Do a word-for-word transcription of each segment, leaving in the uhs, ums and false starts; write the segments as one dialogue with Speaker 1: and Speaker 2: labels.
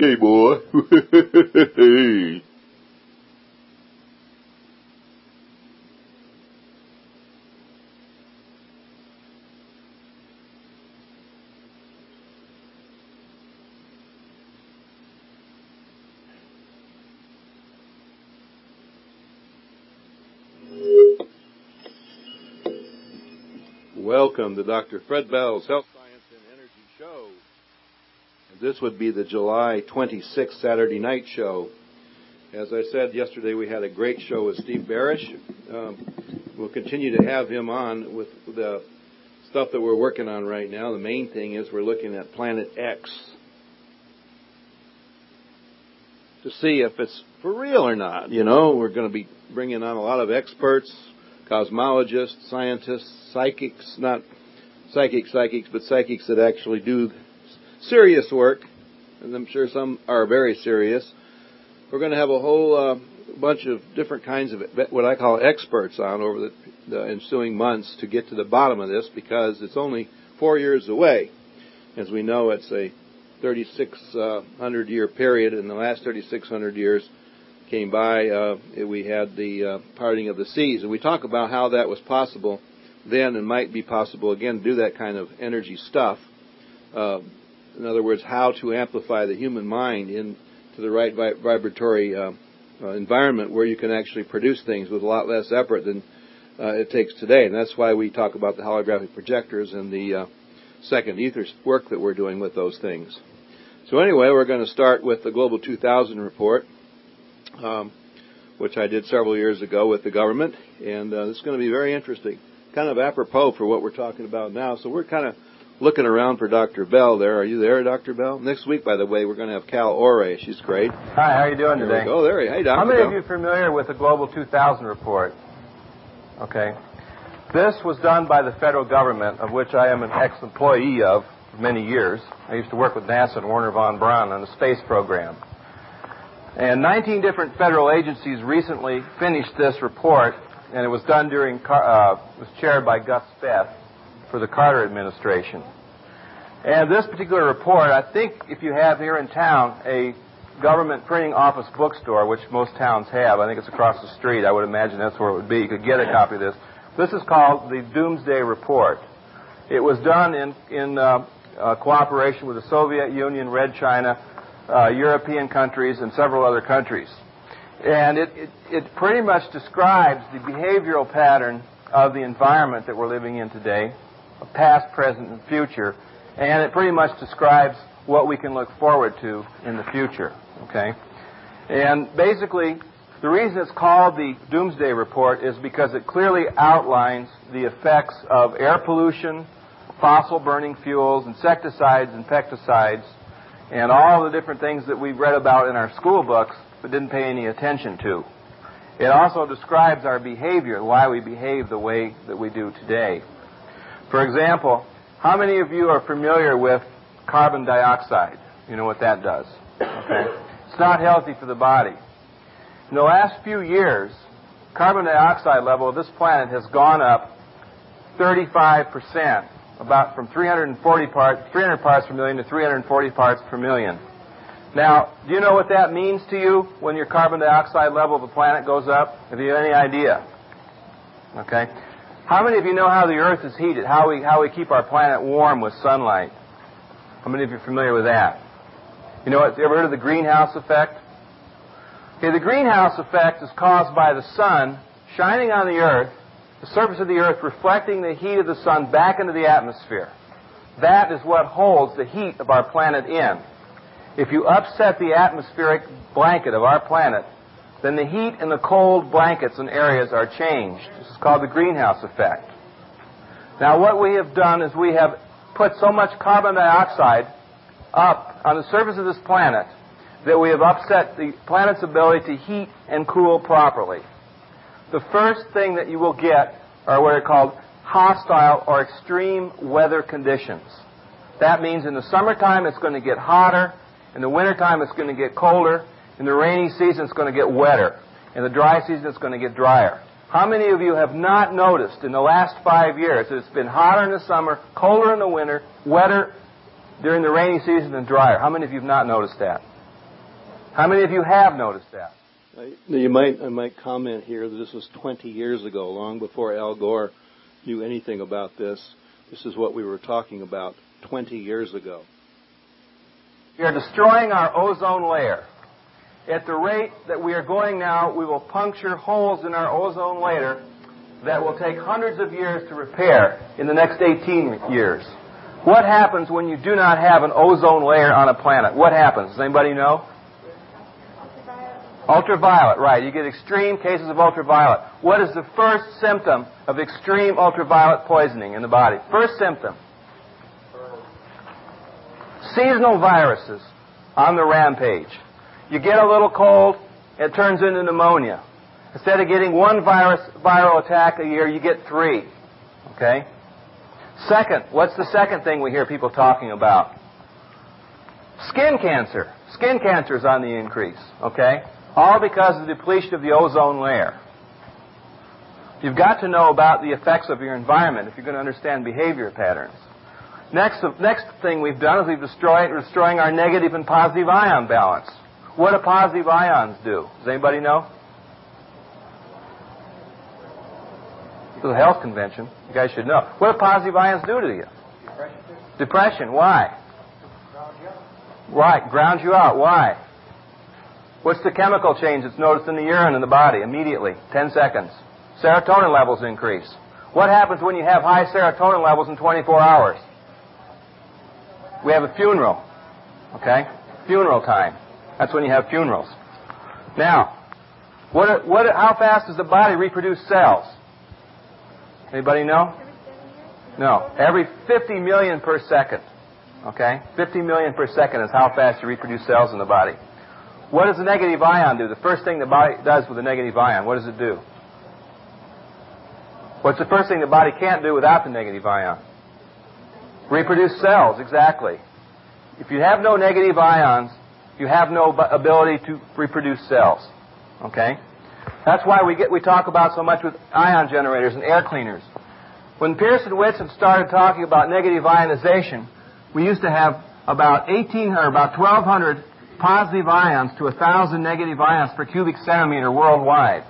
Speaker 1: Hey, boy. Welcome to Doctor Fred Bell's Health, Science, and Energy Show. This would be the July twenty-sixth Saturday night show. As I said yesterday, we had a great show with Steve Barish. Um, we'll continue to have him on with the stuff that we're working on right now. The main thing is we're looking at Planet X to see if it's for real or not. You know, we're going to be bringing on a lot of experts, cosmologists, scientists, psychics, not psychic psychics, but psychics that actually do serious work, and I'm sure some are very serious. We're going to have a whole uh, bunch of different kinds of what I call experts on over the, the ensuing months to get to the bottom of this, because it's only four years away. As we know, it's a thirty-six hundred year period, and the last thirty-six hundred years came by, uh, we had the uh, parting of the seas. And we talk about how that was possible then and might be possible again to do that kind of energy stuff. Uh, in other words, how to amplify the human mind into the right vi- vibratory uh, uh, environment where you can actually produce things with a lot less effort than uh, it takes today. And that's why we talk about the holographic projectors and the uh, second ether work that we're doing with those things. So anyway, we're going to start with the Global two thousand report. Um, which I did several years ago with the government, and uh, this is going to be very interesting, kind of apropos for what we're talking about now. So we're kind of looking around for Doctor Bell there. Are you there, Doctor Bell? Next week, by the way, we're going to have Cal Ore. She's great.
Speaker 2: Hi, how are you doing
Speaker 1: there
Speaker 2: today?
Speaker 1: Oh, there you Hey, Doctor
Speaker 2: How many
Speaker 1: Bell.
Speaker 2: of you are familiar with the Global two thousand report? Okay. This was done by the federal government, of which I am an ex-employee of for many years. I used to work with NASA and Wernher von Braun on the space program. And nineteen different federal agencies recently finished this report, and it was done during, uh, was chaired by Gus Speth for the Carter administration. And this particular report, I think if you have here in town a government printing office bookstore, which most towns have, I think it's across the street, I would imagine that's where it would be, you could get a copy of this. This is called the Doomsday Report. It was done in, in uh, uh, cooperation with the Soviet Union, Red China, Uh, European countries, and several other countries. And it, it, it pretty much describes the behavioral pattern of the environment that we're living in today, past, present, and future, and it pretty much describes what we can look forward to in the future. Okay? And basically, the reason it's called the Doomsday Report is because it clearly outlines the effects of air pollution, fossil burning fuels, insecticides and pesticides, and all the different things that we've read about in our school books but didn't pay any attention to. It also describes our behavior, why we behave the way that we do today. For example, how many of you are familiar with carbon dioxide? You know what that does. Okay? It's not healthy for the body. In the last few years, carbon dioxide level of this planet has gone up thirty-five percent. About from three hundred forty parts, three hundred parts per million to three hundred forty parts per million. Now, do you know what that means to you when your carbon dioxide level of the planet goes up? Have you any idea? Okay. How many of you know how the Earth is heated? How we how we keep our planet warm with sunlight? How many of you are familiar with that? You know what? You ever heard of the greenhouse effect? Okay, the greenhouse effect is caused by the sun shining on the Earth, the surface of the Earth reflecting the heat of the sun back into the atmosphere. That is what holds the heat of our planet in. If you upset the atmospheric blanket of our planet, then the heat and the cold blankets and areas are changed. This is called the greenhouse effect. Now, what we have done is we have put so much carbon dioxide up on the surface of this planet that we have upset the planet's ability to heat and cool properly. The first thing that you will get are what are called hostile or extreme weather conditions. That means in the summertime it's going to get hotter, in the wintertime it's going to get colder, in the rainy season it's going to get wetter, in the dry season it's going to get drier. How many of you have not noticed in the last five years that it's been hotter in the summer, colder in the winter, wetter during the rainy season, and drier? How many of you have not noticed that? How many of you have noticed that?
Speaker 3: I, you might, I might comment here that this was twenty years ago, long before Al Gore knew anything about this. This is what we were talking about twenty years ago.
Speaker 2: We are destroying our ozone layer. At the rate that we are going now, we will puncture holes in our ozone layer that will take hundreds of years to repair in the next eighteen years. What happens when you do not have an ozone layer on a planet? What happens? Does anybody know? Ultraviolet. Ultraviolet, right. You get extreme cases of ultraviolet. What is the first symptom of extreme ultraviolet poisoning in the body? First symptom. Seasonal viruses on the rampage. You get a little cold, it turns into pneumonia. Instead of getting one virus viral attack a year, you get three. Okay? Second, what's the second thing we hear people talking about? Skin cancer. Skin cancer is on the increase. Okay? All because of the depletion of the ozone layer. You've got to know about the effects of your environment if you're going to understand behavior patterns. Next, next thing we've done is we've destroyed destroying our negative and positive ion balance. What do positive ions do? Does anybody know? This is a health convention. You guys should know. What do positive ions do to you? Depression. Depression. Why? Ground you out. Right. Ground you out. Why? What's the chemical change that's noticed in the urine in the body immediately? Ten seconds. Serotonin levels increase. What happens when you have high serotonin levels in twenty-four hours? We have a funeral. Okay? Funeral time. That's when you have funerals. Now, what, what, how fast does the body reproduce cells? Anybody know? No. Every fifty million per second. Okay? fifty million per second is how fast you reproduce cells in the body. What does the negative ion do? The first thing the body does with a negative ion, what does it do? What's the first thing the body can't do without the negative ion? Reproduce cells, exactly. If you have no negative ions, you have no ability to reproduce cells. Okay? That's why we get we talk about so much with ion generators and air cleaners. When Pearson Whitson started talking about negative ionization, we used to have about eighteen or about twelve hundred positive ions to one thousand negative ions per cubic centimeter worldwide.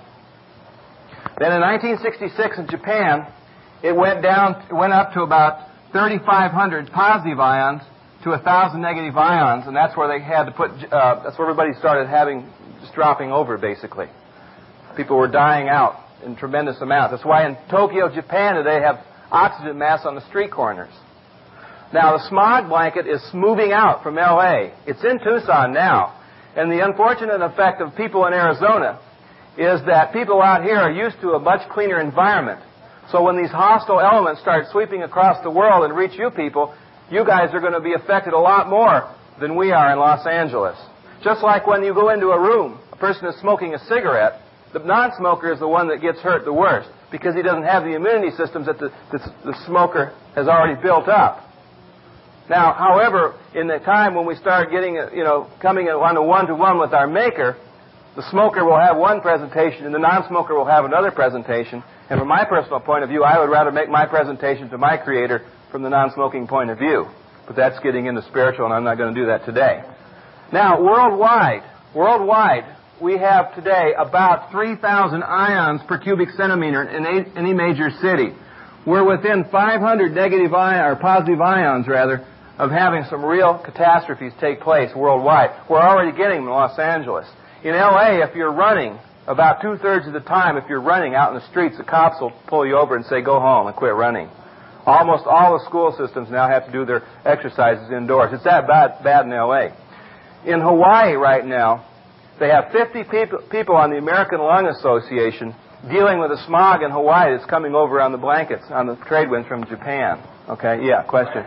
Speaker 2: Then in nineteen sixty-six in Japan, it went down, it went up to about thirty-five hundred positive ions to one thousand negative ions, and that's where they had to put, uh, that's where everybody started having, just dropping over, basically. People were dying out in tremendous amounts. That's why in Tokyo, Japan, today they have oxygen masks on the street corners. Now, the smog blanket is moving out from L A. It's in Tucson now. And the unfortunate effect of people in Arizona is that people out here are used to a much cleaner environment. So when these hostile elements start sweeping across the world and reach you people, you guys are going to be affected a lot more than we are in Los Angeles. Just like when you go into a room, a person is smoking a cigarette, the non-smoker is the one that gets hurt the worst because he doesn't have the immunity systems that the, the, the smoker has already built up. Now, however, in the time when we start getting, you know, coming on a one-to-one with our maker, the smoker will have one presentation and the non-smoker will have another presentation. And from my personal point of view, I would rather make my presentation to my Creator from the non-smoking point of view. But that's getting into spiritual, and I'm not going to do that today. Now, worldwide, worldwide, we have today about three thousand ions per cubic centimeter in a, any major city. We're within five hundred negative ion, or positive ions, rather, of having some real catastrophes take place worldwide. We're already getting them in Los Angeles. In L A, if you're running, about two-thirds of the time, if you're running out in the streets, the cops will pull you over and say, go home and quit running. Almost all the school systems now have to do their exercises indoors. It's that bad, bad in L A. In Hawaii right now, they have fifty people, people on the American Lung Association dealing with the smog in Hawaii that's coming over on the blankets, on the trade winds from Japan. Okay, yeah, question.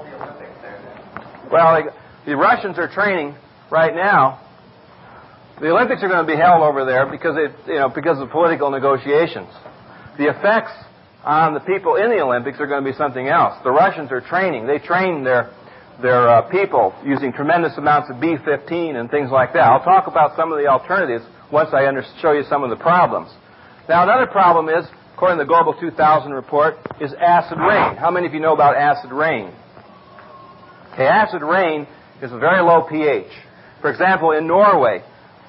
Speaker 2: Well, the Russians are training right now. The Olympics are going to be held over there because it, you know, because of political negotiations. The effects on the people in the Olympics are going to be something else. The Russians are training. They train their their uh, people using tremendous amounts of B fifteen and things like that. I'll talk about some of the alternatives once I under- show you some of the problems. Now, another problem is, according to the Global two thousand report, is acid rain. How many of you know about acid rain? Okay, acid rain is a very low pH. For example, in Norway,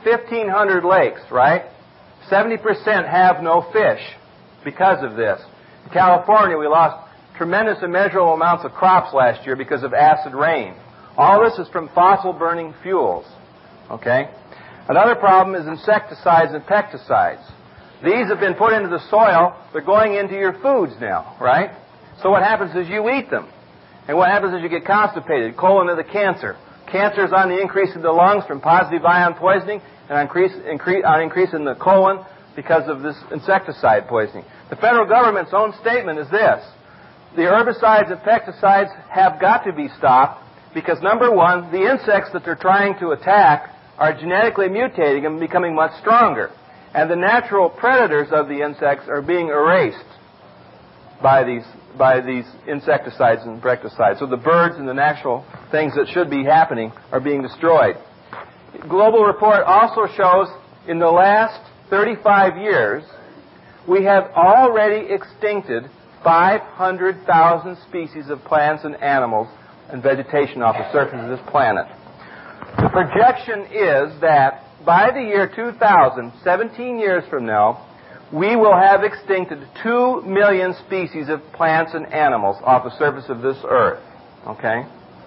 Speaker 2: fifteen hundred lakes, right? seventy percent have no fish because of this. In California, we lost tremendous immeasurable amounts of crops last year because of acid rain. All this is from fossil-burning fuels. Okay? Another problem is insecticides and pesticides. These have been put into the soil. They're going into your foods now, right? So what happens is you eat them. And what happens is you get constipated, colon to the cancer. Cancer is on the increase in the lungs from positive ion poisoning and on increase, increase, on increase in the colon because of this insecticide poisoning. The federal government's own statement is this. The herbicides and pesticides have got to be stopped because, number one, the insects that they're trying to attack are genetically mutating and becoming much stronger. And the natural predators of the insects are being erased by these by these insecticides and pesticides. So the birds and the natural things that should be happening are being destroyed. Global report also shows in the last thirty-five years, we have already extincted five hundred thousand species of plants and animals and vegetation off the surface of this planet. The projection is that by the year two thousand, seventeen years from now, we will have extincted two million species of plants and animals off the surface of this earth. Okay?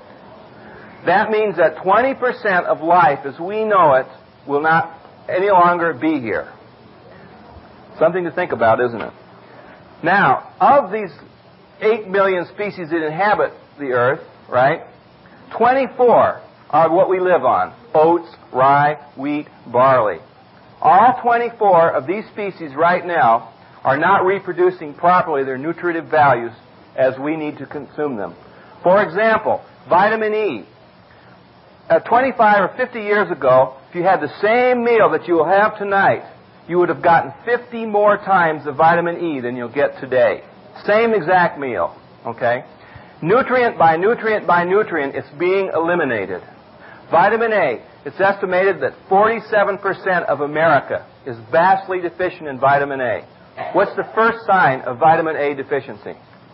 Speaker 2: That means that twenty percent of life as we know it will not any longer be here. Something to think about, isn't it? Now, of these eight million species that inhabit the earth, right, twenty-four are what we live on. Oats, rye, wheat, barley. All twenty-four of these species right now are not reproducing properly their nutritive values as we need to consume them. For example, vitamin E. Uh, twenty-five or fifty years ago, if you had the same meal that you will have tonight, you would have gotten fifty more times the vitamin E than you'll get today. Same exact meal. Okay? Nutrient by nutrient by nutrient, it's being eliminated. Vitamin A, it's estimated that forty-seven percent of America is vastly deficient in vitamin A. What's the first sign of vitamin A deficiency?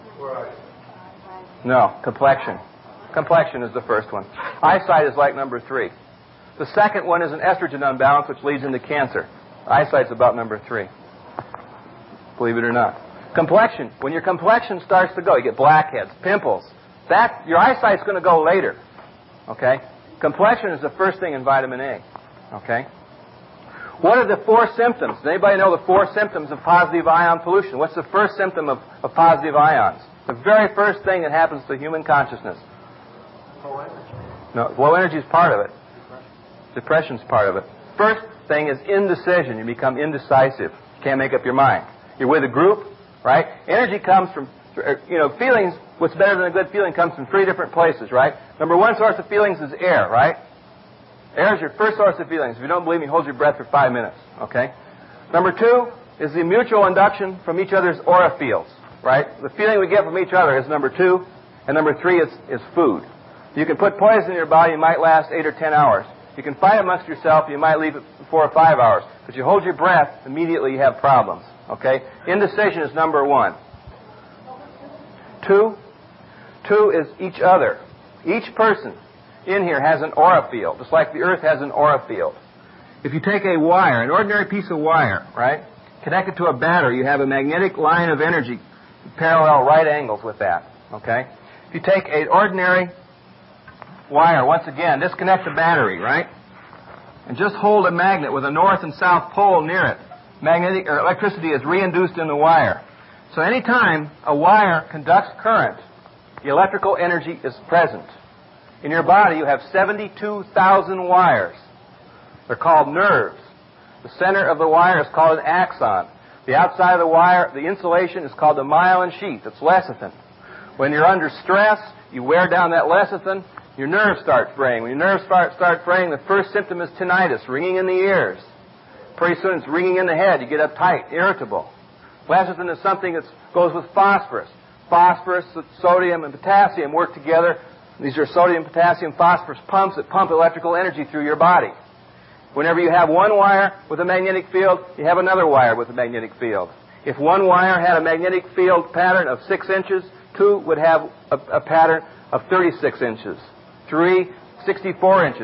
Speaker 2: No, complexion. Complexion is the first one. Eyesight is like number three. The second one is an estrogen unbalance, which leads into cancer. Eyesight's about number three. Believe it or not. Complexion. When your complexion starts to go, you get blackheads, pimples. That your eyesight's going to go later. Okay? Complexion is the first thing in vitamin A. Okay? What are the four symptoms? Does anybody know the four symptoms of positive ion pollution? What's the first symptom of, of positive ions? The very first thing that happens to human consciousness.
Speaker 4: Low energy.
Speaker 2: No, low energy is part of it. Depression's part of it. First thing is indecision. You become indecisive. You can't make up your mind. You're with a group, right? Energy comes from, you know, feelings. What's better than a good feeling comes from three different places, right? Number one source of feelings is air, right? Air is your first source of feelings. If you don't believe me, hold your breath for five minutes, okay? Number two is the mutual induction from each other's aura fields, right? The feeling we get from each other is number two. And number three is, is food. You can put poison in your body, it might last eight or ten hours. You can fight amongst yourself, you might leave it for four or five hours. But you hold your breath, immediately you have problems, okay? Indecision is number one. Two, two is each other. Each person in here has an aura field, just like the Earth has an aura field. If you take a wire, an ordinary piece of wire, right, connect it to a battery, you have a magnetic line of energy parallel right angles with that, okay? If you take an ordinary wire, once again, disconnect the battery, right, and just hold a magnet with a north and south pole near it, magnetic or electricity is reinduced in the wire. So anytime a wire conducts current, the electrical energy is present. In your body, you have seventy-two thousand wires. They're called nerves. The center of the wire is called an axon. The outside of the wire, the insulation, is called the myelin sheath. It's lecithin. When you're under stress, you wear down that lecithin, your nerves start fraying. When your nerves start, start fraying, the first symptom is tinnitus, ringing in the ears. Pretty soon it's ringing in the head. You get uptight, irritable. Lecithin is something that goes with phosphorus. Phosphorus, sodium, and potassium work together. These are sodium, potassium, phosphorus pumps that pump electrical energy through your body. Whenever you have one wire with a magnetic field, you have another wire with a magnetic field. If one wire had a magnetic field pattern of six inches, two would have a, a pattern of thirty-six inches. Three, sixty-four inches.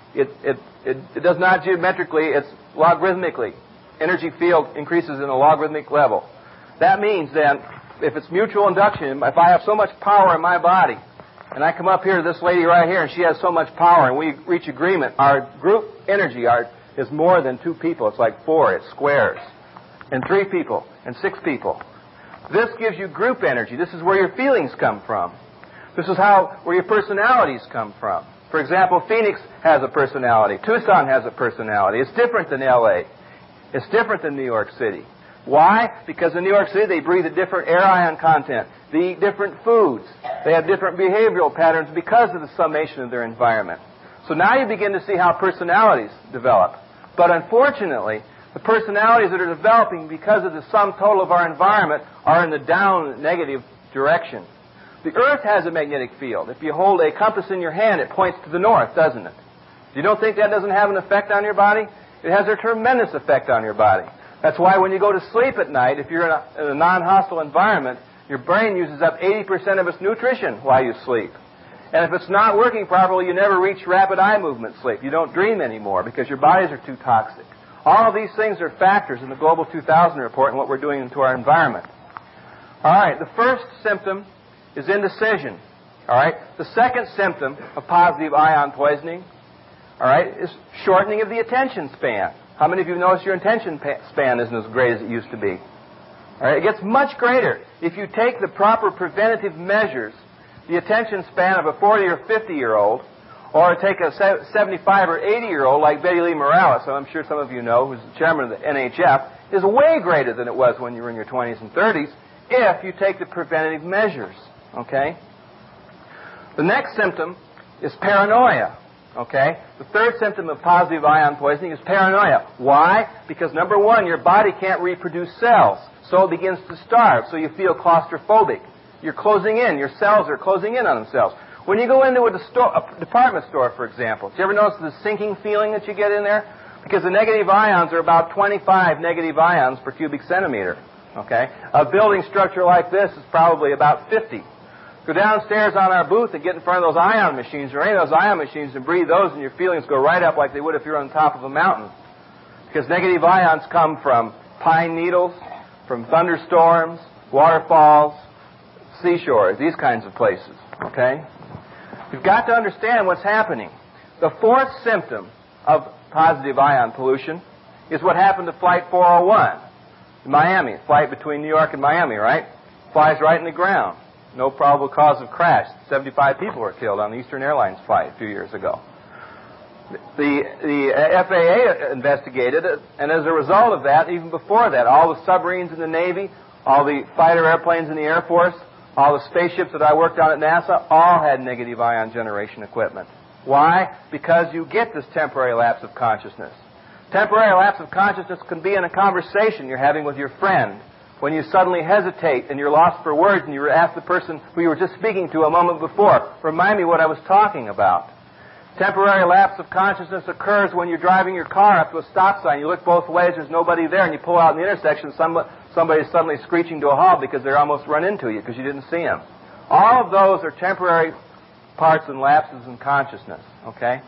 Speaker 2: It, it, it, it does not geometrically, it's logarithmically. Energy field increases in a logarithmic level. That means then, if it's mutual induction, if I have so much power in my body, and I come up here to this lady right here, and she has so much power, and we reach agreement, our group energy our, is more than two people. It's like four. It's squares. And three people. And six people. This gives you group energy. This is where your feelings come from. This is how where your personalities come from. For example, Phoenix has a personality. Tucson has a personality. It's different than L A. It's different than New York City. Why? Because in New York City, they breathe a different air ion content. They eat different foods. They have different behavioral patterns because of the summation of their environment. So now you begin to see how personalities develop. But unfortunately, the personalities that are developing because of the sum total of our environment are in the down negative direction. The Earth has a magnetic field. If you hold a compass in your hand, it points to the north, doesn't it? You don't think that doesn't have an effect on your body? It has a tremendous effect on your body. That's why when you go to sleep at night, if you're in a, in a non-hostile environment, your brain uses up eighty percent of its nutrition while you sleep. And if it's not working properly, you never reach rapid eye movement sleep. You don't dream anymore because your bodies are too toxic. All of these things are factors in the Global two thousand report and what we're doing into our environment. All right, the first symptom is indecision. All right, the second symptom of positive ion poisoning, all right, is shortening of the attention span. How many of you notice your attention span isn't as great as it used to be? All right, it gets much greater. If you take the proper preventative measures, the attention span of a forty or fifty-year-old, or take a seventy-five or eighty-year-old like Betty Lee Morales, who I'm sure some of you know, who's the chairman of the N H F, is way greater than it was when you were in your twenties and thirties if you take the preventative measures. Okay? The next symptom is paranoia. Okay? The third symptom of positive ion poisoning is paranoia. Why? Because number one, your body can't reproduce cells, so it begins to starve, so you feel claustrophobic. You're closing in. Your cells are closing in on themselves. When you go into a, desto- a department store, for example, do you ever notice the sinking feeling that you get in there? Because the negative ions are about twenty-five negative ions per cubic centimeter. Okay? A building structure like this is probably about fifty. Go downstairs on our booth and get in front of those ion machines or any of those ion machines and breathe those, and your feelings go right up like they would if you're on top of a mountain. Because negative ions come from pine needles, from thunderstorms, waterfalls, seashores, these kinds of places. Okay? You've got to understand what's happening. The fourth symptom of positive ion pollution is what happened to Flight four oh one in Miami, flight between New York and Miami, right? Flies right in the ground. No probable cause of crash. seventy-five people were killed on the Eastern Airlines flight a few years ago. The, the F A A investigated it, and as a result of that, even before that, all the submarines in the Navy, all the fighter airplanes in the Air Force, all the spaceships that I worked on at NASA, all had negative ion generation equipment. Why? Because you get this temporary lapse of consciousness. Temporary lapse of consciousness can be in a conversation you're having with your friend, when you suddenly hesitate and you're lost for words and you ask the person who you were just speaking to a moment before, remind me what I was talking about. Temporary lapse of consciousness occurs when you're driving your car up to a stop sign. You look both ways, there's nobody there, and you pull out in the intersection, somebody, somebody's suddenly screeching to a halt because they're almost run into you because you didn't see them. All of those are temporary parts and lapses in consciousness. Okay?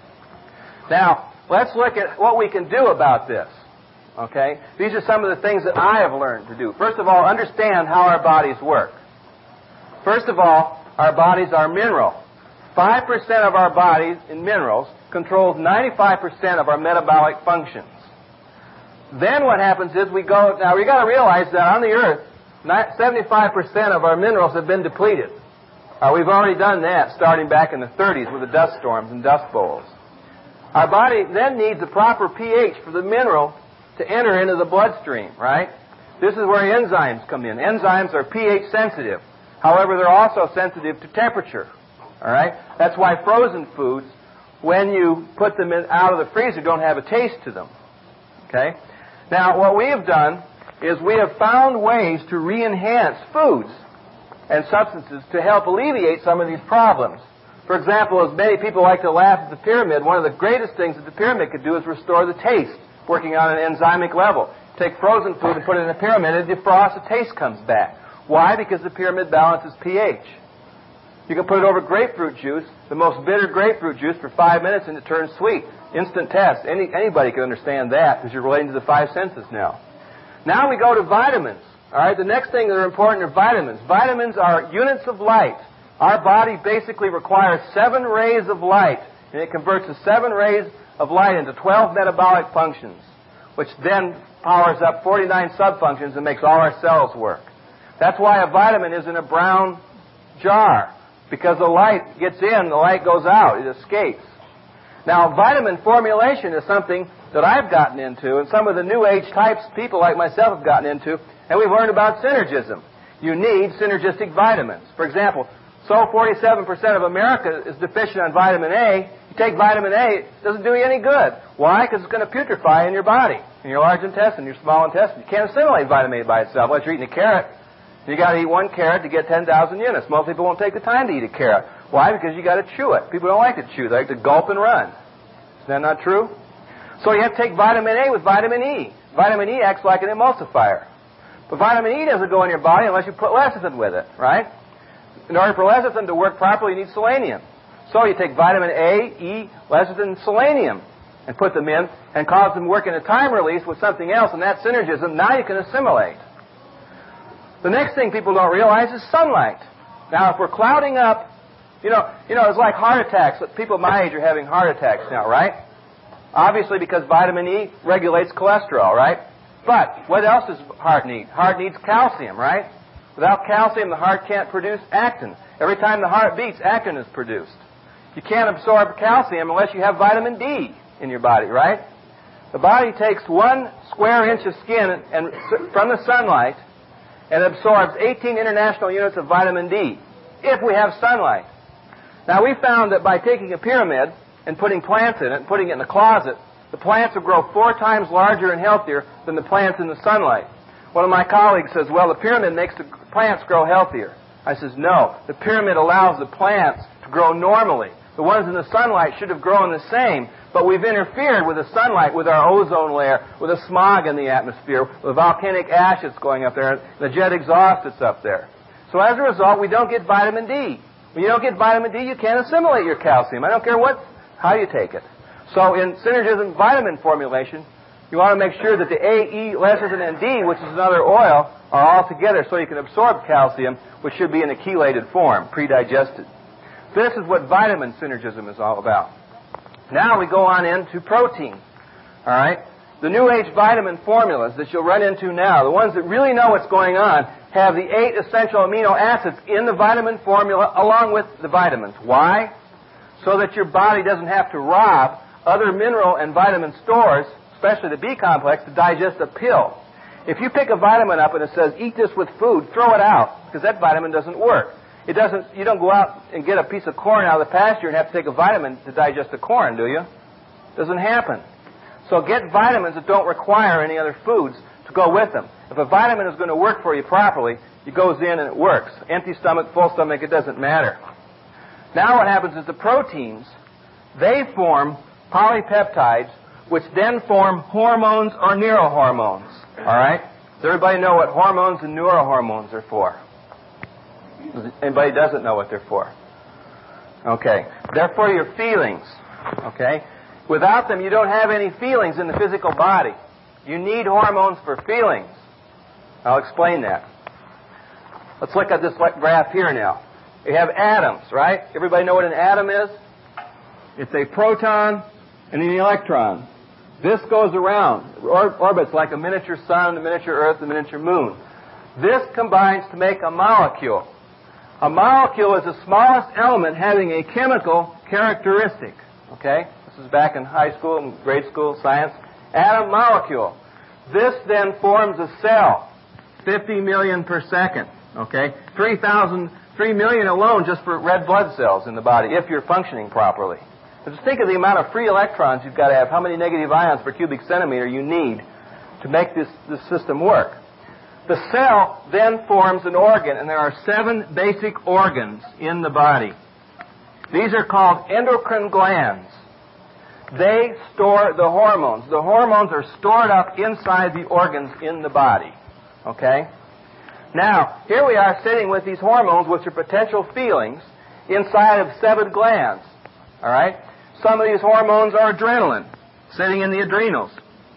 Speaker 2: Now, let's look at what we can do about this. Okay? These are some of the things that I have learned to do. First of all, understand how our bodies work. First of all, our bodies are mineral. five percent of our bodies in minerals controls ninety-five percent of our metabolic functions. Then what happens is we go, now we've got to realize that on the Earth, seventy-five percent of our minerals have been depleted. Uh, we've already done that starting back in the thirties with the dust storms and dust bowls. Our body then needs a proper pH for the mineral to enter into the bloodstream, right? This is where enzymes come in. Enzymes are pH sensitive. However, they're also sensitive to temperature, all right? That's why frozen foods, when you put them in, out of the freezer, don't have a taste to them, okay? Now, what we have done is we have found ways to re-enhance foods and substances to help alleviate some of these problems. For example, as many people like to laugh at the pyramid, one of the greatest things that the pyramid could do is restore the taste, working on an enzymic level. Take frozen food and put it in a pyramid, and it defrosts, the taste comes back. Why? Because the pyramid balances pH. You can put it over grapefruit juice, the most bitter grapefruit juice, for five minutes and it turns sweet. Instant test. Any, anybody can understand that because you're relating to the five senses now. Now we go to vitamins. All right, the next thing that are important are vitamins. Vitamins are units of light. Our body basically requires seven rays of light, and it converts the seven rays of light into twelve metabolic functions, which then powers up forty-nine subfunctions and makes all our cells work. That's why a vitamin is in a brown jar, because the light gets in, the light goes out, it escapes. Now, vitamin formulation is something that I've gotten into, and some of the New Age types, people like myself, have gotten into, and we've learned about synergism. You need synergistic vitamins. For example, so forty-seven percent of America is deficient on vitamin A. You take vitamin A, it doesn't do you any good. Why? Because it's going to putrefy in your body, in your large intestine, your small intestine. You can't assimilate vitamin A by itself unless you're eating a carrot. You got to eat one carrot to get ten thousand units. Most people won't take the time to eat a carrot. Why? Because you got to chew it. People don't like to chew. They like to gulp and run. Is that not true? So you have to take vitamin A with vitamin E. Vitamin E acts like an emulsifier. But vitamin E doesn't go in your body unless you put lecithin with it, right? In order for lecithin to work properly, you need selenium. So you take vitamin A, E, lecithin, and selenium and put them in and cause them to work in a time release with something else, and that synergism, now you can assimilate. The next thing people don't realize is sunlight. Now, if we're clouding up, you know, you know, it's like heart attacks. People my age are having heart attacks now, right? Obviously because vitamin E regulates cholesterol, right? But what else does heart need? Heart needs calcium, right? Without calcium, the heart can't produce actin. Every time the heart beats, actin is produced. You can't absorb calcium unless you have vitamin D in your body, right? The body takes one square inch of skin and, and from the sunlight and absorbs eighteen international units of vitamin D if we have sunlight. Now, we found that by taking a pyramid and putting plants in it and putting it in the closet, the plants will grow four times larger and healthier than the plants in the sunlight. One of my colleagues says, well, the pyramid makes the plants grow healthier. I says, no, the pyramid allows the plants to grow normally. The ones in the sunlight should have grown the same, but we've interfered with the sunlight, with our ozone layer, with the smog in the atmosphere, with volcanic ash that's going up there, the jet exhaust that's up there. So as a result, we don't get vitamin D. When you don't get vitamin D, you can't assimilate your calcium. I don't care what, how you take it. So in synergism vitamin formulation, you want to make sure that the A, E, lecithin, and D, which is another oil, are all together so you can absorb calcium, which should be in a chelated form, pre-digested. This is what vitamin synergism is all about. Now we go on into protein. All right? The New Age vitamin formulas that you'll run into now, the ones that really know what's going on, have the eight essential amino acids in the vitamin formula along with the vitamins. Why? So that your body doesn't have to rob other mineral and vitamin stores, especially the B complex, to digest a pill. If you pick a vitamin up and it says, eat this with food, throw it out, because that vitamin doesn't work. It doesn't. You don't go out and get a piece of corn out of the pasture and have to take a vitamin to digest the corn, do you? Doesn't happen. So get vitamins that don't require any other foods to go with them. If a vitamin is going to work for you properly, it goes in and it works. Empty stomach, full stomach, it doesn't matter. Now what happens is the proteins, they form polypeptides, which then form hormones or neurohormones. All right? Does everybody know what hormones and neurohormones are for? Anybody doesn't know what they're for? Okay. They're for your feelings. Okay? Without them, you don't have any feelings in the physical body. You need hormones for feelings. I'll explain that. Let's look at this graph here now. You have atoms, right? Everybody know what an atom is? It's a proton and an electron. This goes around, or, orbits like a miniature sun, a miniature earth, a miniature moon. This combines to make a molecule. A molecule is the smallest element having a chemical characteristic. Okay? This is back in high school and grade school science. Atom molecule. This then forms a cell. fifty million per second. Okay? three thousand, three million alone just for red blood cells in the body if you're functioning properly. But just think of the amount of free electrons you've got to have, how many negative ions per cubic centimeter you need to make this, this system work. The cell then forms an organ, and there are seven basic organs in the body. These are called endocrine glands. They store the hormones. The hormones are stored up inside the organs in the body. Okay? Now, here we are sitting with these hormones, which are potential feelings, inside of seven glands. All right? Some of these hormones are adrenaline, sitting in the adrenals.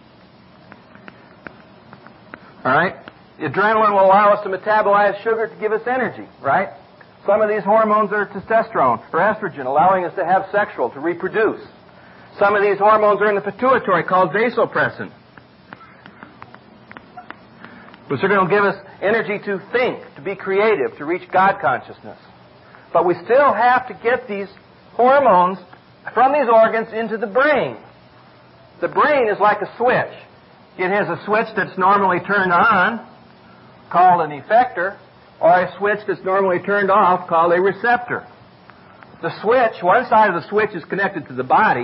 Speaker 2: All right? The adrenaline will allow us to metabolize sugar to give us energy, right? Some of these hormones are testosterone or estrogen, allowing us to have sexual, to reproduce. Some of these hormones are in the pituitary called vasopressin, which are going to give us energy to think, to be creative, to reach God consciousness. But we still have to get these hormones from these organs into the brain. The brain is like a switch. It has a switch that's normally turned on, called an effector, or a switch that's normally turned off, called a receptor. The switch, one side of the switch is connected to the body.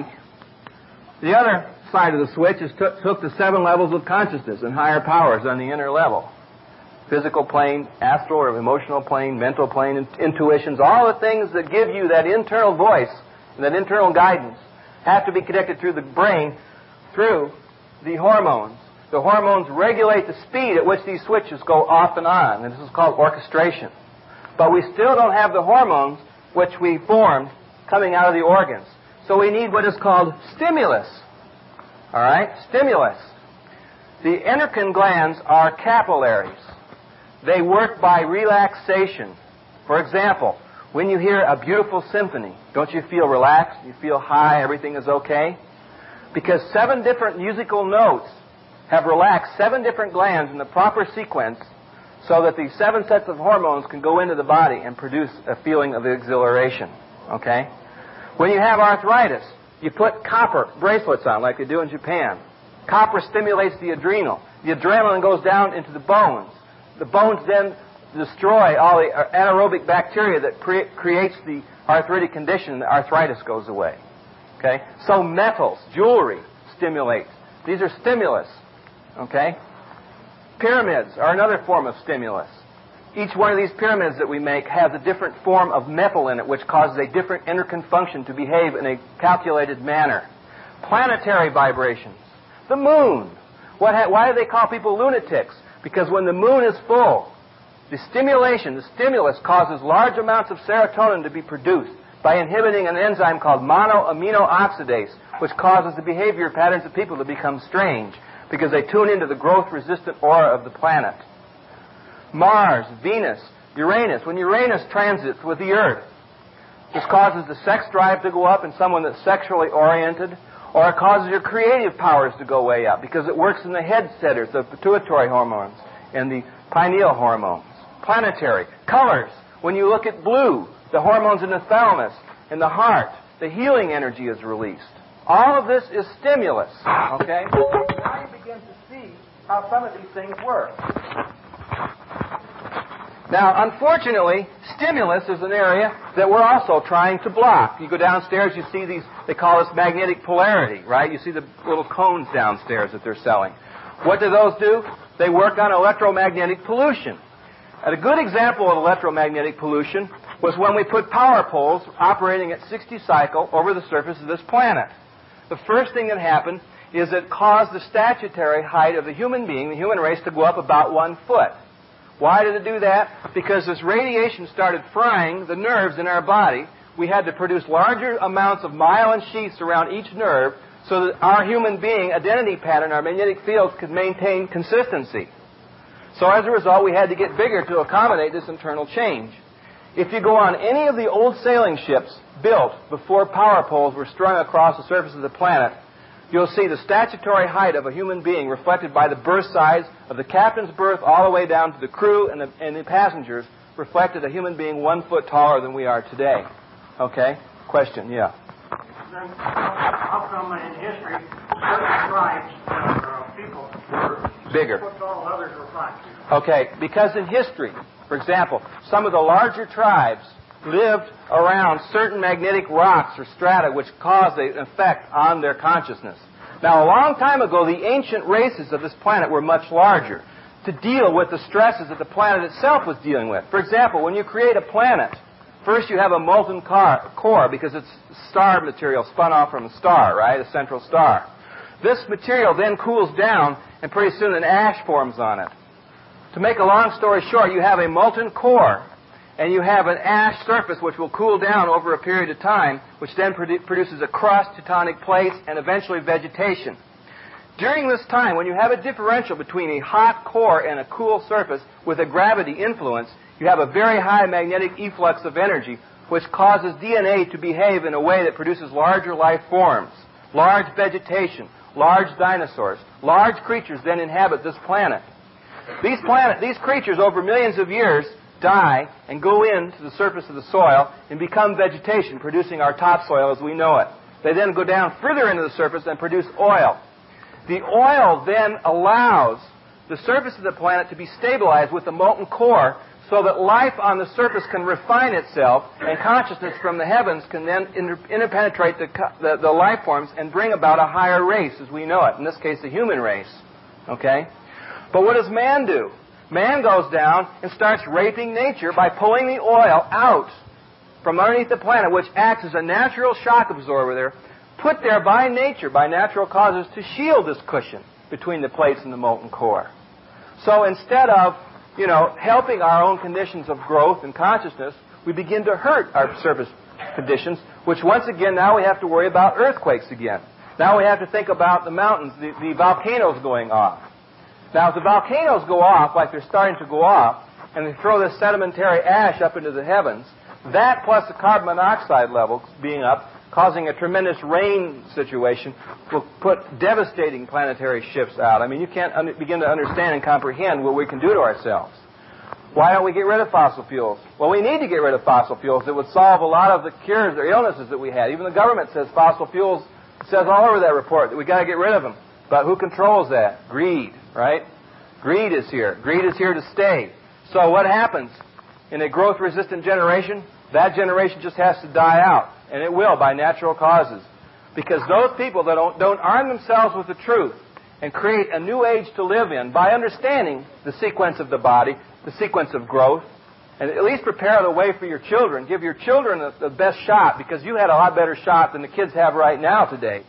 Speaker 2: The other side of the switch is t- hooked to seven levels of consciousness and higher powers on the inner level. Physical plane, astral or emotional plane, mental plane, in- intuitions, all the things that give you that internal voice and that internal guidance have to be connected through the brain through the hormones. The hormones regulate the speed at which these switches go off and on, and this is called orchestration. But we still don't have the hormones which we formed coming out of the organs. So we need what is called stimulus. All right? Stimulus. The endocrine glands are capillaries. They work by relaxation. For example, when you hear a beautiful symphony, don't you feel relaxed? You feel high, everything is okay? Because seven different musical notes have relaxed seven different glands in the proper sequence so that these seven sets of hormones can go into the body and produce a feeling of exhilaration. Okay? When you have arthritis, you put copper bracelets on like they do in Japan. Copper stimulates the adrenal. The adrenaline goes down into the bones. The bones then destroy all the anaerobic bacteria that cre- creates the arthritic condition, and the arthritis goes away. Okay? So metals, jewelry, stimulate. These are stimulus. Okay? Pyramids are another form of stimulus. Each one of these pyramids that we make has a different form of metal in it, which causes a different endocrine function to behave in a calculated manner. Planetary vibrations. The moon. What ha- why do they call people lunatics? Because when the moon is full, the stimulation, the stimulus causes large amounts of serotonin to be produced by inhibiting an enzyme called monoamino oxidase, which causes the behavior patterns of people to become strange because they tune into the growth-resistant aura of the planet. Mars, Venus, Uranus. When Uranus transits with the Earth, this causes the sex drive to go up in someone that's sexually oriented, or it causes your creative powers to go way up because it works in the head centers, the pituitary hormones and the pineal hormones. Planetary. Colors. When you look at blue, the hormones in the thalamus, in the heart, the healing energy is released. All of this is stimulus. Okay? Now you begin to see how some of these things work. Now, unfortunately, stimulus is an area that we're also trying to block. You go downstairs, you see these, they call this magnetic polarity, right? You see the little cones downstairs that they're selling. What do those do? They work on electromagnetic pollution. And a good example of electromagnetic pollution was when we put power poles operating at sixty cycle over the surface of this planet. The first thing that happened is it caused the statutory height of the human being, the human race, to go up about one foot. Why did it do that? Because this radiation started frying the nerves in our body. We had to produce larger amounts of myelin sheaths around each nerve so that our human being identity pattern, our magnetic fields, could maintain consistency. So as a result, we had to get bigger to accommodate this internal change. If you go on any of the old sailing ships built before power poles were strung across the surface of the planet, you'll see the statutory height of a human being reflected by the berth size of the captain's berth all the way down to the crew and the, and the passengers, reflected a human being one foot taller than we are today. Okay? Question, yeah.
Speaker 4: Then how come in history certain tribes or uh, people were
Speaker 2: bigger,
Speaker 4: six foot tall, others were five?
Speaker 2: Okay, because in history, for example, some of the larger tribes lived around certain magnetic rocks or strata which caused an effect on their consciousness. Now, a long time ago, the ancient races of this planet were much larger to deal with the stresses that the planet itself was dealing with. For example, when you create a planet, first you have a molten car, core because it's star material spun off from a star, right, a central star. This material then cools down, and pretty soon an ash forms on it. To make a long story short, you have a molten core. and you have an ash surface which will cool down over a period of time, which then produ- produces a crust, tectonic plates, and eventually vegetation. During this time, when you have a differential between a hot core and a cool surface with a gravity influence, you have a very high magnetic efflux of energy, which causes D N A to behave in a way that produces larger life forms, large vegetation, large dinosaurs, large creatures then inhabit this planet. These planet, these creatures over millions of years die and go into the surface of the soil and become vegetation, producing our topsoil as we know it. They then go down further into the surface and produce oil. The oil then allows the surface of the planet to be stabilized with the molten core so that life on the surface can refine itself and consciousness from the heavens can then inter- interpenetrate the, the, the life forms and bring about a higher race as we know it, in this case the human race. Okay? But what does man do? Man goes down and starts raping nature by pulling the oil out from underneath the planet, which acts as a natural shock absorber there, put there by nature, by natural causes, to shield this cushion between the plates and the molten core. So instead of, you know, helping our own conditions of growth and consciousness, we begin to hurt our surface conditions, which once again now we have to worry about earthquakes again. Now we have to think about the mountains, the, the volcanoes going off. Now, if the volcanoes go off, like they're starting to go off, and they throw this sedimentary ash up into the heavens, that plus the carbon monoxide levels being up, causing a tremendous rain situation, will put devastating planetary shifts out. I mean, you can't un- begin to understand and comprehend what we can do to ourselves. Why don't we get rid of fossil fuels? Well, we need to get rid of fossil fuels. It would solve a lot of the cures or illnesses that we had. Even the government says fossil fuels, it says all over that report that we've got to get rid of them. But who controls that? Greed, right? Greed is here. Greed is here to stay. So what happens in a growth-resistant generation? That generation just has to die out. And it will by natural causes. Because those people that don't, don't arm themselves with the truth and create a new age to live in by understanding the sequence of the body, the sequence of growth, and at least prepare the way for your children. Give your children the, the best shot, because you had a lot better shot than the kids have right now today.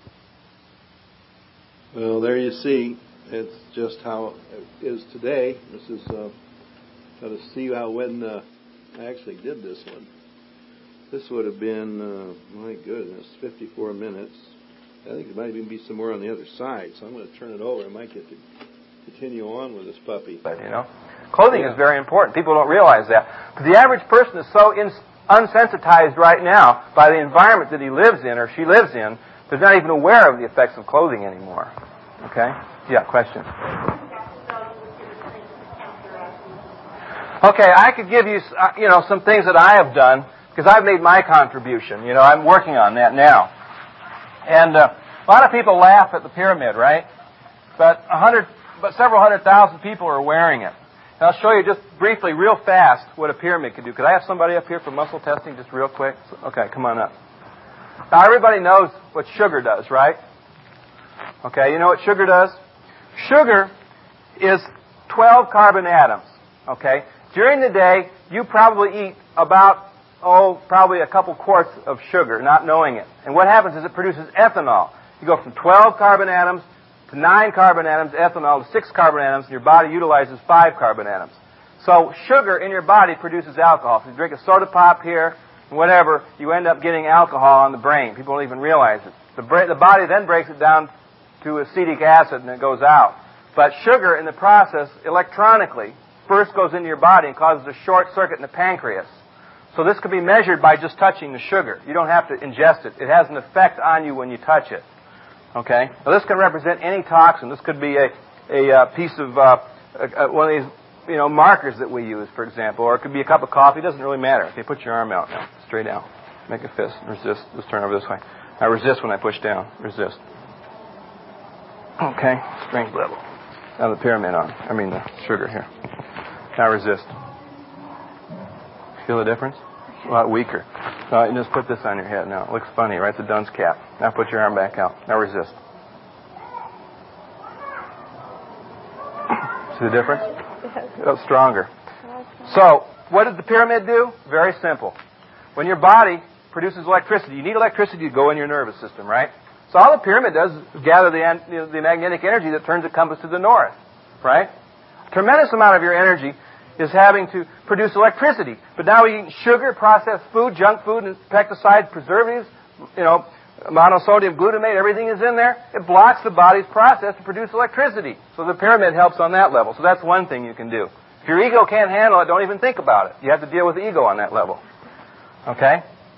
Speaker 1: Well, there you see. It's just how it is today. This is uh, got to see how when uh, I actually did this one. This would have been, uh, my goodness, fifty-four minutes. I think there might even be some more on the other side, so I'm going to turn it over. I might get to continue on with this puppy.
Speaker 2: But, you know, clothing yeah. is very important. People don't realize that. But the average person is so in, unsensitized right now by the environment that he lives in or she lives in, they're not even aware of the effects of clothing anymore. Okay? Yeah, question. Okay, I could give you, uh, you know, some things that I have done, because I've made my contribution. You know, I'm working on that now. And uh, a lot of people laugh at the pyramid, right? But a hundred, but several hundred thousand people are wearing it. And I'll show you just briefly, real fast, what a pyramid can do. Could I have somebody up here for muscle testing, just real quick? Okay, come on up. Now, everybody knows what sugar does, right? Okay, you know what sugar does? Sugar is twelve carbon atoms, okay? During the day, you probably eat about, oh, probably a couple quarts of sugar, not knowing it. And what happens is it produces ethanol. You go from twelve carbon atoms to nine carbon atoms, ethanol to six carbon atoms, and your body utilizes five carbon atoms. So sugar in your body produces alcohol. So you drink a soda pop here, and whatever, you end up getting alcohol on the brain. People don't even realize it. The, bra- the body then breaks it down to acetic acid, and it goes out. But sugar, in the process, electronically, first goes into your body and causes a short circuit in the pancreas. So this can be measured by just touching the sugar. You don't have to ingest it. It has an effect on you when you touch it. Okay? Now this can represent any toxin. This could be a, a, a piece of, uh, a, a, one of these, you know, markers that we use, for example. Or it could be a cup of coffee. It doesn't really matter. Okay, put your arm out now. Straight out. Make a fist. Resist. Let's turn over this way. I resist when I push down. Resist. Okay. Strength level. Now the pyramid on. I mean the sugar here. Now resist. Feel the difference? A lot weaker. Uh, you just put this on your head now. It looks funny, right? It's a dunce cap. Now put your arm back out. Now resist. See the difference? Oh, stronger. So, what does the pyramid do? Very simple. When your body produces electricity, you need electricity to go in your nervous system, right? So all the pyramid does is gather the, the magnetic energy that turns the compass to the north, right? A tremendous amount of your energy is having to produce electricity. But now we eat sugar, processed food, junk food, and pesticides, preservatives, you know, monosodium glutamate, everything is in there. It blocks the body's process to produce electricity. So the pyramid helps on that level. So that's one thing you can do. If your ego can't handle it, don't even think about it. You have to deal with the ego on that level. Okay?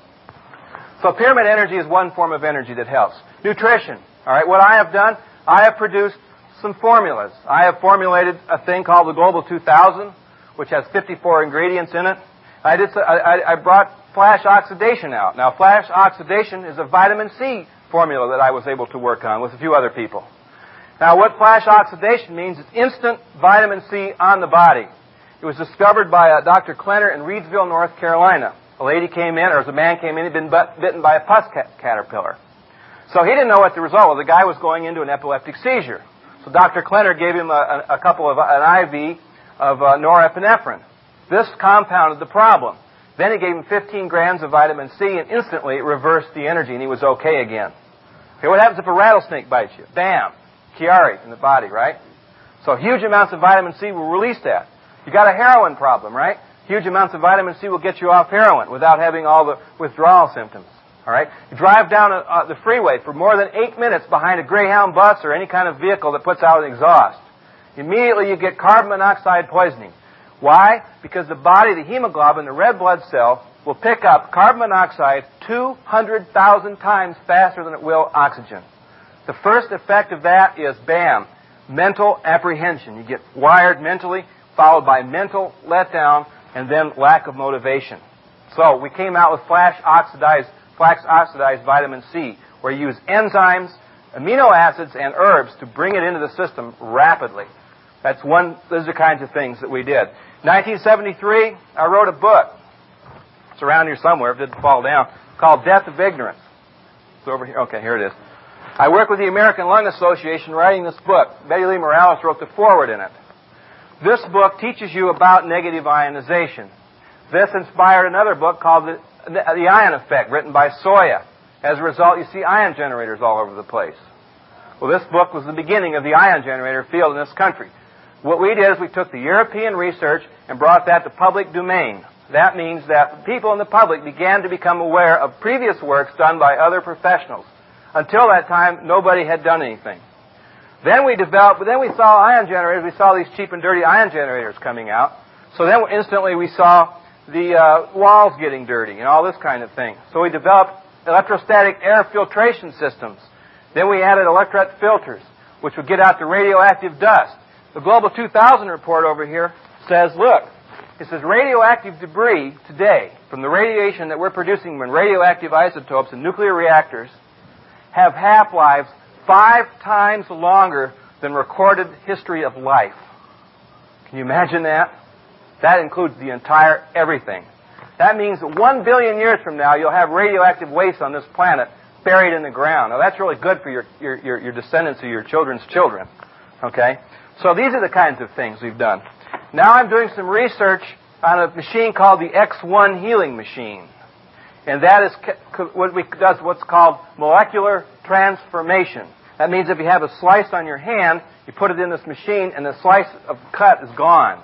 Speaker 2: So pyramid energy is one form of energy that helps. Nutrition. All right, what I have done, I have produced some formulas. I have formulated a thing called the Global two thousand, which has fifty-four ingredients in it. I did. I, I brought flash oxidation out. Now, flash oxidation is a vitamin C formula that I was able to work on with a few other people. Now, what flash oxidation means is instant vitamin C on the body. It was discovered by uh, Doctor Klenner in Reidsville, North Carolina. A lady came in, or as a man came in, he'd been but, bitten by a pus ca- caterpillar. So he didn't know what the result was. The guy was going into an epileptic seizure. So Doctor Klenner gave him a, a, a couple of, an I V of uh, norepinephrine. This compounded the problem. Then he gave him fifteen grams of vitamin C, and instantly it reversed the energy, and he was okay again. Okay, what happens if a rattlesnake bites you? Bam! Chiari in the body, right? So huge amounts of vitamin C will release that. You got a heroin problem, right? Huge amounts of vitamin C will get you off heroin without having all the withdrawal symptoms. All right? You drive down a, uh, the freeway for more than eight minutes behind a Greyhound bus or any kind of vehicle that puts out an exhaust. Immediately you get carbon monoxide poisoning. Why? Because the body, the hemoglobin, the red blood cell, will pick up carbon monoxide two hundred thousand times faster than it will oxygen. The first effect of that is, bam, mental apprehension. You get wired mentally, followed by mental letdown, and then lack of motivation. So we came out with flash oxidized, flax oxidized vitamin C, where you use enzymes, amino acids, and herbs to bring it into the system rapidly. That's one, those are the kinds of things that we did. nineteen seventy-three, I wrote a book. It's around here somewhere, it didn't fall down, called Death of Ignorance. It's over here. Okay, here it is. I work with the American Lung Association writing this book. Betty Lee Morales wrote the foreword in it. This book teaches you about negative ionization. This inspired another book called The, the Ion Effect, written by Soya. As a result, you see ion generators all over the place. Well, this book was the beginning of the ion generator field in this country. What we did is we took the European research and brought that to public domain. That means that people in the public began to become aware of previous works done by other professionals. Until that time, nobody had done anything. Then we developed, then we saw ion generators. We saw these cheap and dirty ion generators coming out. So then instantly we saw the uh, walls getting dirty and all this kind of thing. So we developed electrostatic air filtration systems. Then we added electret filters, which would get out the radioactive dust. The Global two thousand report over here says, look, it says radioactive debris today from the radiation that we're producing when radioactive isotopes in nuclear reactors have half-lives five times longer than recorded history of life. Can you imagine that? That includes the entire everything. That means that one billion years from now, you'll have radioactive waste on this planet buried in the ground. Now, that's really good for your, your, your, your descendants or your children's children. Okay? So these are the kinds of things we've done. Now I'm doing some research on a machine called the X one healing machine. And that is what we, does what's called molecular transformation. That means if you have a slice on your hand, you put it in this machine, and the slice of cut is gone.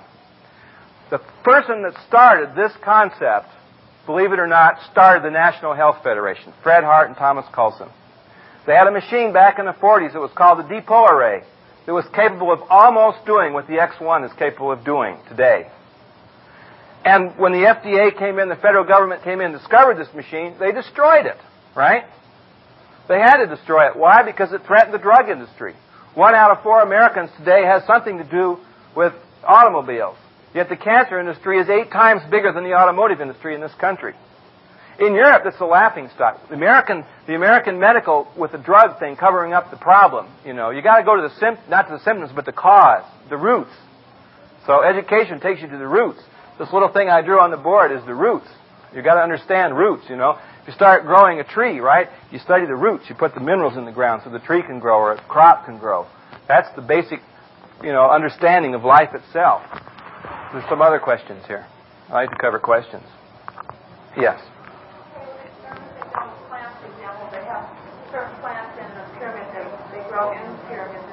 Speaker 2: The person that started this concept, believe it or not, started the National Health Federation, Fred Hart and Thomas Coulson. They had a machine back in the forties that was called the Dipolar Ray that was capable of almost doing what the X one is capable of doing today. And when the F D A came in, the federal government came in and discovered this machine, they destroyed it, right? They had to destroy it. Why? Because it threatened the drug industry. One out of four Americans today has something to do with automobiles. Yet the cancer industry is eight times bigger than the automotive industry in this country. In Europe, it's a laughing stock. The American, the American medical with the drug thing covering up the problem. You know, you got to go to the sim- not to the symptoms, but the cause, the roots. So education takes you to the roots. This little thing I drew on the board is the roots. You got to understand roots. You know, if you start growing a tree, right? You study the roots. You put the minerals in the ground so the tree can grow or a crop can grow. That's the basic, you know, understanding of life itself. There's some other questions here. I like to cover questions. Yes.
Speaker 5: Plants, example, they have certain plants in the pyramid, they, they grow in pyramids, and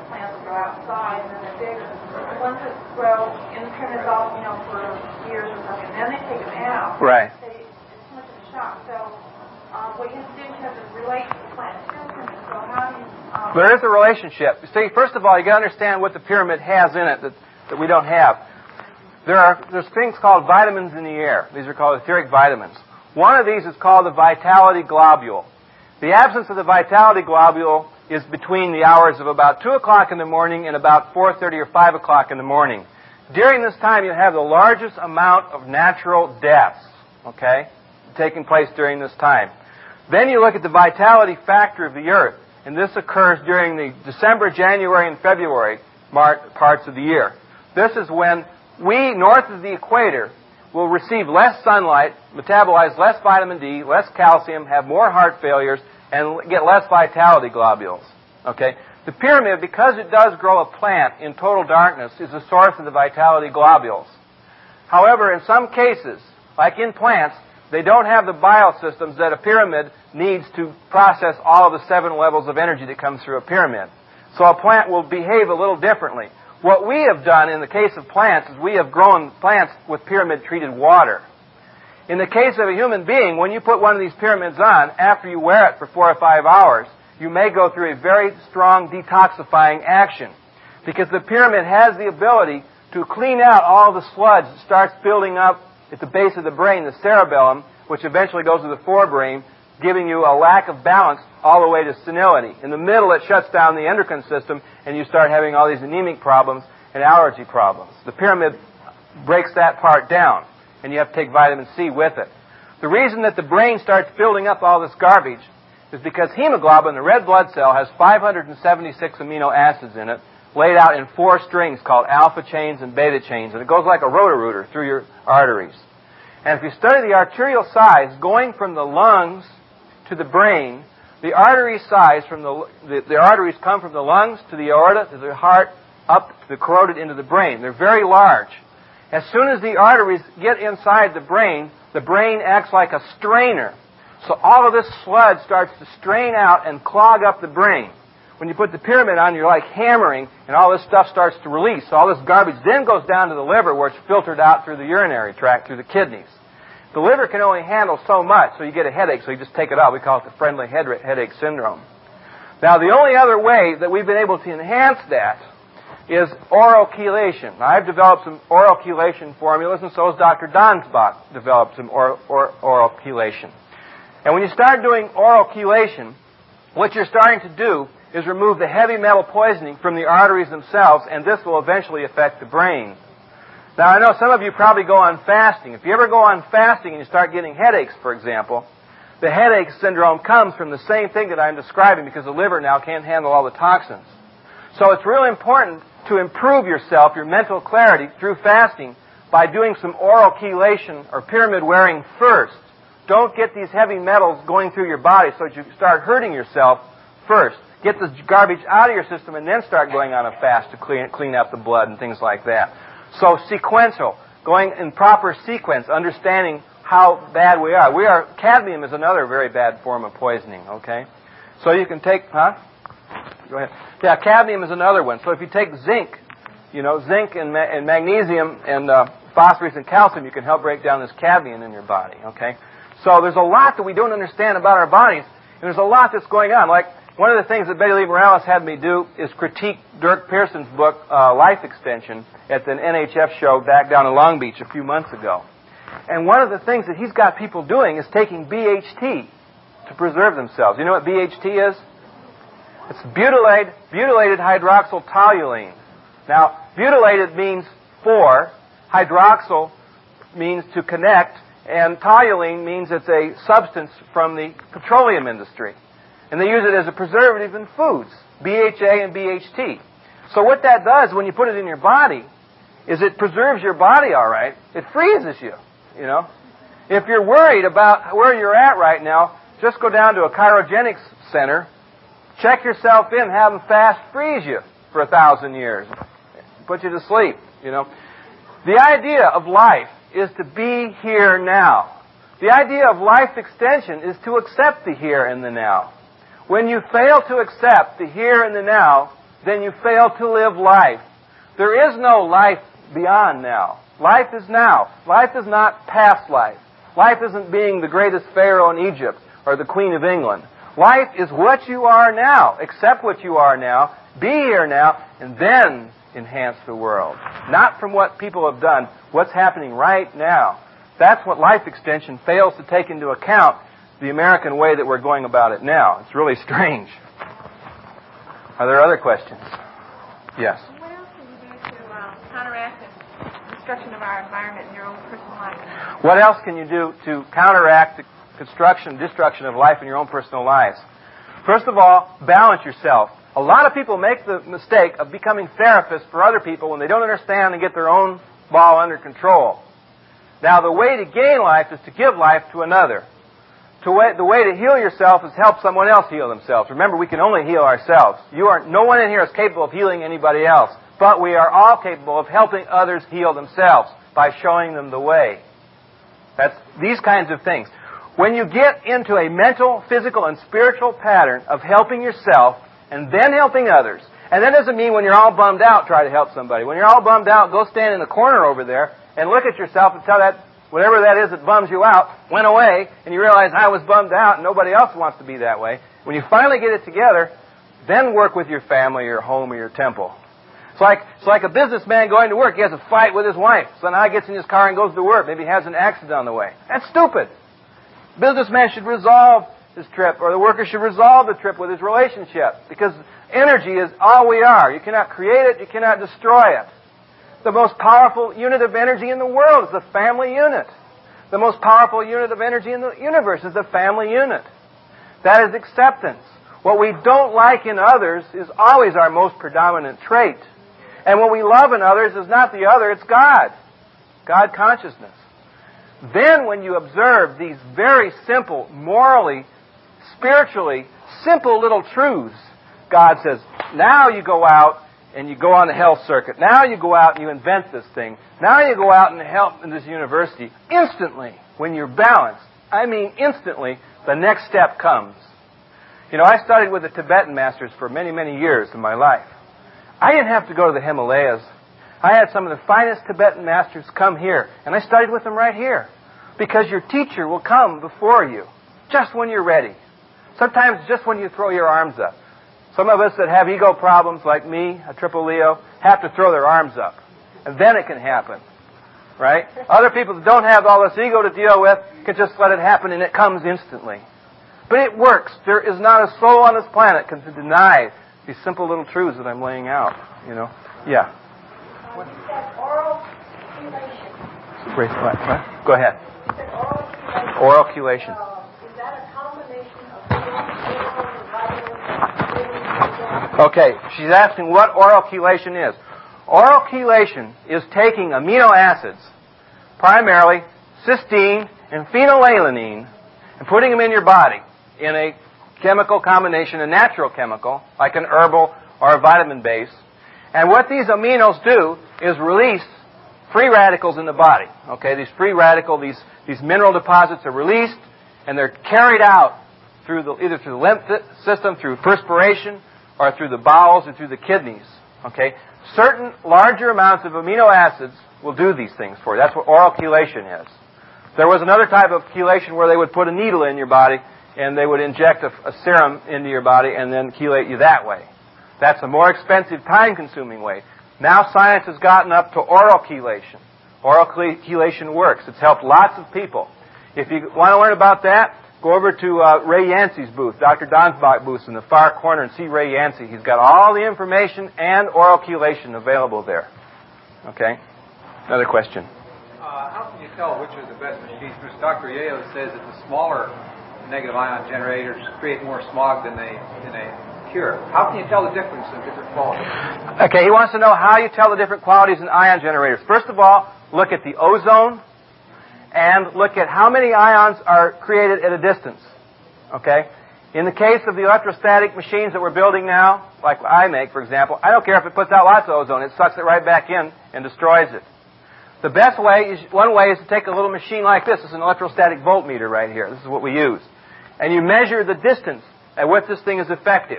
Speaker 5: plants grow outside, and then they're bigger. The ones that grow in the pyramids, all you know, for years or something, and then they take them out.
Speaker 2: Right.
Speaker 5: They, it's too much of a shock. So um, what you have to do is you have to relate to the plant to the pyramid. So how do you... Um,
Speaker 2: there is a relationship. See, first of all, you got to understand what the pyramid has in it that, that we don't have. There are there's things called vitamins in the air. These are called etheric vitamins. One of these is called the vitality globule. The absence of the vitality globule is between the hours of about two o'clock in the morning and about four thirty or five o'clock in the morning. During this time, you have the largest amount of natural deaths, okay, taking place during this time. Then you look at the vitality factor of the Earth, and this occurs during the December, January, and February parts of the year. This is when we, north of the equator, will receive less sunlight, metabolize less vitamin D, less calcium, have more heart failures, and get less vitality globules. Okay? The pyramid, because it does grow a plant in total darkness, is the source of the vitality globules. However, in some cases, like in plants, they don't have the biosystems that a pyramid needs to process all of the seven levels of energy that comes through a pyramid. So a plant will behave a little differently. What we have done in the case of plants is we have grown plants with pyramid-treated water. In the case of a human being, when you put one of these pyramids on, after you wear it for four or five hours, you may go through a very strong detoxifying action, because the pyramid has the ability to clean out all the sludge that starts building up at the base of the brain, the cerebellum, which eventually goes to the forebrain, giving you a lack of balance all the way to senility. In the middle, it shuts down the endocrine system, and you start having all these anemic problems and allergy problems. The pyramid breaks that part down, and you have to take vitamin C with it. The reason that the brain starts building up all this garbage is because hemoglobin, the red blood cell, has five hundred seventy-six amino acids in it, laid out in four strings called alpha chains and beta chains, and it goes like a rotor-rooter through your arteries. And if you study the arterial size going from the lungs to the brain, the artery size from the, the the arteries come from the lungs to the aorta to the heart up to the carotid into the brain. They're very large. As soon as the arteries get inside the brain, the brain acts like a strainer. So all of this sludge starts to strain out and clog up the brain. When you put the pyramid on, you're like hammering, and all this stuff starts to release. So all this garbage then goes down to the liver, where it's filtered out through the urinary tract, through the kidneys. The liver can only handle so much, so you get a headache, so you just take it out. We call it the friendly headache syndrome. Now, the only other way that we've been able to enhance that is oral chelation. Now, I've developed some oral chelation formulas, and so has Doctor Donsbach developed some oral, or, oral chelation. And when you start doing oral chelation, what you're starting to do is remove the heavy metal poisoning from the arteries themselves, and this will eventually affect the brain. Now, I know some of you probably go on fasting. If you ever go on fasting and you start getting headaches, for example, the headache syndrome comes from the same thing that I'm describing, because the liver now can't handle all the toxins. So it's really important to improve yourself, your mental clarity, through fasting by doing some oral chelation or pyramid wearing first. Don't get these heavy metals going through your body so that you start hurting yourself first. Get the garbage out of your system and then start going on a fast to clean, clean out the blood and things like that. So sequential, going in proper sequence, understanding how bad we are. We are, cadmium is another very bad form of poisoning, okay? So you can take, huh? Go ahead. Yeah, cadmium is another one. So if you take zinc, you know, zinc and, ma- and magnesium and uh, phosphorus and calcium, you can help break down this cadmium in your body, okay? So there's a lot that we don't understand about our bodies, and there's a lot that's going on. Like, one of the things that Betty Lee Morales had me do is critique Dirk Pearson's book, uh, Life Extension, at the N H F show back down in Long Beach a few months ago. And one of the things that he's got people doing is taking B H T to preserve themselves. You know what B H T is? It's butylate, butylated hydroxyl toluene. Now, butylated means four, hydroxyl means to connect, and toluene means it's a substance from the petroleum industry. And they use it as a preservative in foods, B H A and B H T. So what that does when you put it in your body is it preserves your body all right. It freezes you, you know. If you're worried about where you're at right now, just go down to a cryogenics center, check yourself in, have them fast freeze you for a thousand years, put you to sleep, you know. The idea of life is to be here now. The idea of life extension is to accept the here and the now. When you fail to accept the here and the now, then you fail to live life. There is no life beyond now. Life is now. Life is not past life. Life isn't being the greatest pharaoh in Egypt or the Queen of England. Life is what you are now. Accept what you are now. Be here now, and then enhance the world. Not from what people have done, what's happening right now. That's what life extension fails to take into account, the American way that we're going about it now. It's really strange. Are there other questions? Yes.
Speaker 5: What else can you do to um, counteract the destruction of our environment in your own personal life?
Speaker 2: What else can you do to counteract the construction, destruction of life in your own personal lives? First of all, balance yourself. A lot of people make the mistake of becoming therapists for other people when they don't understand and get their own ball under control. Now, the way to gain life is to give life to another. To way, the way to heal yourself is help someone else heal themselves. Remember, we can only heal ourselves. You are, no one in here is capable of healing anybody else. But we are all capable of helping others heal themselves by showing them the way. That's these kinds of things. When you get into a mental, physical, and spiritual pattern of helping yourself and then helping others, and that doesn't mean when you're all bummed out, try to help somebody. When you're all bummed out, go stand in the corner over there and look at yourself until that, whatever that is that bums you out, went away, and you realize I was bummed out and nobody else wants to be that way. When you finally get it together, then work with your family, your home, or your temple. It's like, it's like a businessman going to work. He has a fight with his wife. So now he gets in his car and goes to work. Maybe he has an accident on the way. That's stupid. Businessman should resolve his trip, or the worker should resolve the trip with his relationship, because energy is all we are. You cannot create it. You cannot destroy it. The most powerful unit of energy in the world is the family unit. The most powerful unit of energy in the universe is the family unit. That is acceptance. What we don't like in others is always our most predominant trait. And what we love in others is not the other, it's God. God consciousness. Then when you observe these very simple, morally, spiritually, simple little truths, God says, now you go out and you go on the health circuit. Now you go out and you invent this thing. Now you go out and help in this university. Instantly, when you're balanced, I mean instantly, the next step comes. You know, I studied with the Tibetan masters for many, many years in my life. I didn't have to go to the Himalayas. I had some of the finest Tibetan masters come here, and I studied with them right here. Because your teacher will come before you, just when you're ready. Sometimes just when you throw your arms up. Some of us that have ego problems, like me, a triple Leo, have to throw their arms up. And then it can happen. Right? Other people that don't have all this ego to deal with can just let it happen, and it comes instantly. But it works. There is not a soul on this planet can deny these simple little truths that I'm laying out. You know? Yeah.
Speaker 5: Uh, you said oral chelation.
Speaker 2: Wait, what? What? Go ahead.
Speaker 5: You said oral chelation.
Speaker 2: Oral chelation.
Speaker 5: Uh, is that a combination of minerals and vitamins?
Speaker 2: Okay, she's asking what oral chelation is. Oral chelation is taking amino acids, primarily cysteine and phenylalanine, and putting them in your body in a chemical combination, a natural chemical, like an herbal or a vitamin base. And what these aminos do is release free radicals in the body. Okay, these free radical, these, these mineral deposits are released, and they're carried out through the, either through the lymph system, through perspiration, or through the bowels or through the kidneys. Okay, certain larger amounts of amino acids will do these things for you. That's what oral chelation is. There was another type of chelation where they would put a needle in your body and they would inject a, a serum into your body and then chelate you that way. That's a more expensive, time-consuming way. Now science has gotten up to oral chelation. Oral chelation works. It's helped lots of people. If you want to learn about that, go over to uh, Ray Yancey's booth, Doctor Donsbach's booth in the far corner, and see Ray Yancey. He's got all the information and oral chelation available there. Okay? Another question.
Speaker 6: Uh, how can you tell which are the best machines? Because Doctor Yeo says that the smaller negative ion generators create more smog than they, than they cure. How can you tell the difference in different qualities?
Speaker 2: Okay, he wants to know how you tell the different qualities in ion generators. First of all, look at the ozone and look at how many ions are created at a distance. Okay? In the case of the electrostatic machines that we're building now, like I make, for example, I don't care if it puts out lots of ozone. It sucks it right back in and destroys it. The best way is, one way is to take a little machine like this. This is an electrostatic voltmeter right here. This is what we use. And you measure the distance at which this thing is effective.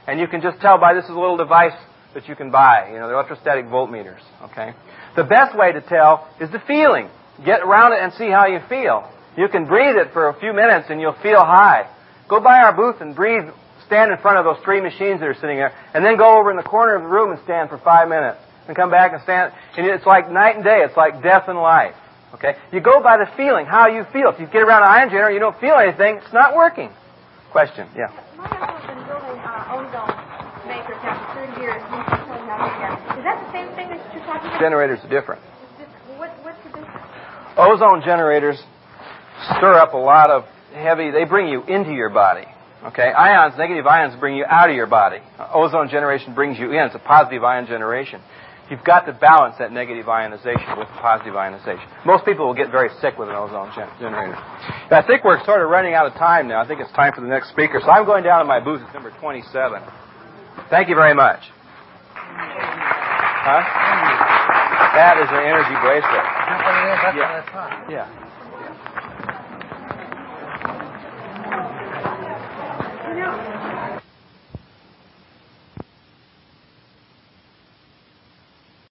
Speaker 2: And you can just tell by this is a little device that you can buy. You know, the electrostatic voltmeters. Okay. The best way to tell is the feeling. Get around it and see how you feel. You can breathe it for a few minutes and you'll feel high. Go by our booth and breathe. Stand in front of those three machines that are sitting there, and then go over in the corner of the room and stand for five minutes, and come back and stand. And it's like night and day. It's like death and life. Okay. You go by the feeling, how you feel. If you get around an ion generator, and you don't feel anything. It's not working. Question. Yeah.
Speaker 7: My husband's been building uh, ozone makers now for thirty years. He's been telling me how to do that. Is that the same thing that you're talking about?
Speaker 2: Generators are different.
Speaker 7: Just, what, what's the difference?
Speaker 2: Ozone generators stir up a lot of heavy. They bring you into your body. Okay, ions, negative ions bring you out of your body. Uh, ozone generation brings you in. It's a positive ion generation. You've got to balance that negative ionization with positive ionization. Most people will get very sick with an ozone gen- generator. But I think we're sort of running out of time now. I think it's time for the next speaker. So I'm going down to my booth. It's number twenty-seven. Thank you very much. Huh? That is an energy bracelet. Yeah. Yeah.